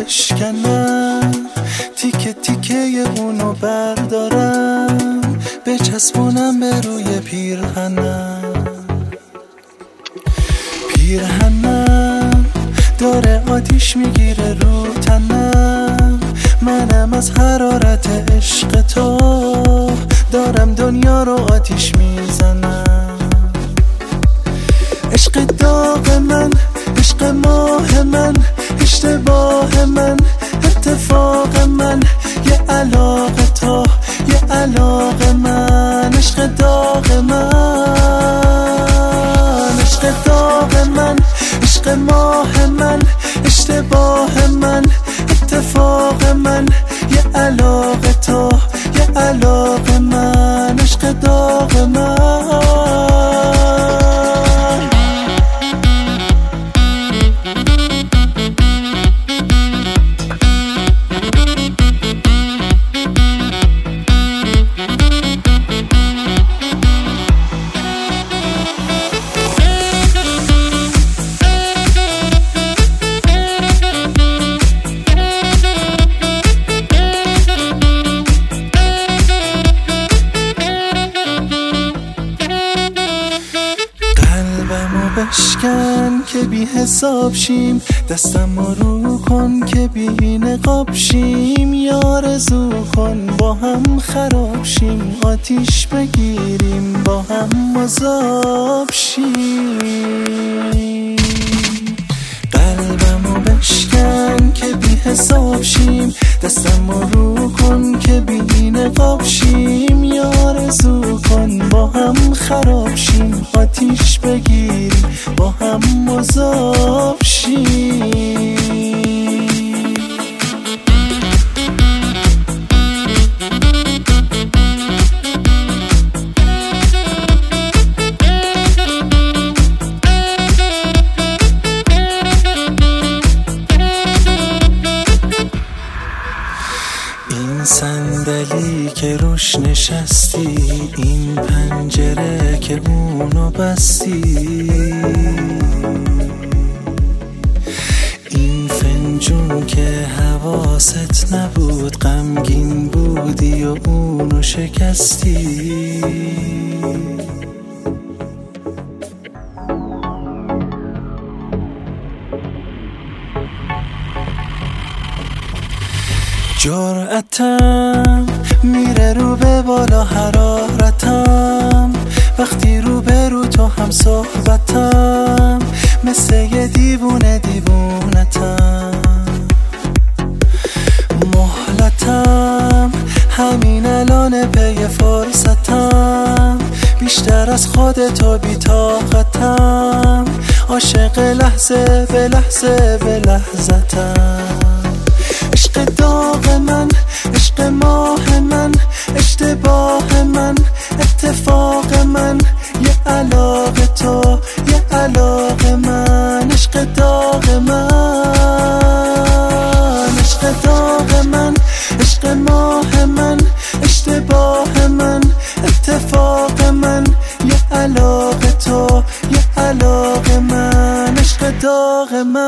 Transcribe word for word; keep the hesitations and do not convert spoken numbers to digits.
بشکنم، تیکه تیکه اونو بردارم بچسبونم به روی پیرهنم. پیرهنم داره آتیش میگیره رو تنم، منم از حرارت عشق تو دارم دنیا رو آتیش میزنم. عشق داغ من، عشق ماه من، اشتباه من، اتفاق من، یه علاقه تو، یه علاقه من. عشق داغ من، عشق داغ من، عشق ماه من، اشتباه من، اتفاق من، یه علاقه تو، یه علاقه من. عشق داغ من. بشکن که بی حساب شیم، دستم رو کن که بی نقاب شیم. یارزو کن با هم خراب شیم، آتیش بگیریم با هم مذاب شیم. قلبمو بشکن که بی حساب شیم، دستم رو کن که بی نقاب شیم. یارزو کن با هم خراب شیم، آتیش بگیریم با هم مذاب شیم. این صندلی که روش نشستی، این پنجره که اونو بستی، این فنجون که حواست نبود، غمگین بودی و اونو شکستی. جرأتم میره رو به بالا، حرارتم وقتی رو به رو تو هم صحبتم، مثل یه دیوونه دیوونتم. مهلتم همین الان پی فرصتم، بیشتر از خودتو بی طاقتم، عاشق لحظه به لحظه به لحظتم. عشق داغ من، عشق ماه من، اشتباه من، اتفاق من، یه علاقه تو، یه علاقه من. عشق داغ من، عشق داغ من، عشق ماه من، اشتباه من، اتفاق من، یه علاقه تو، یه علاقه من. عشق داغ من.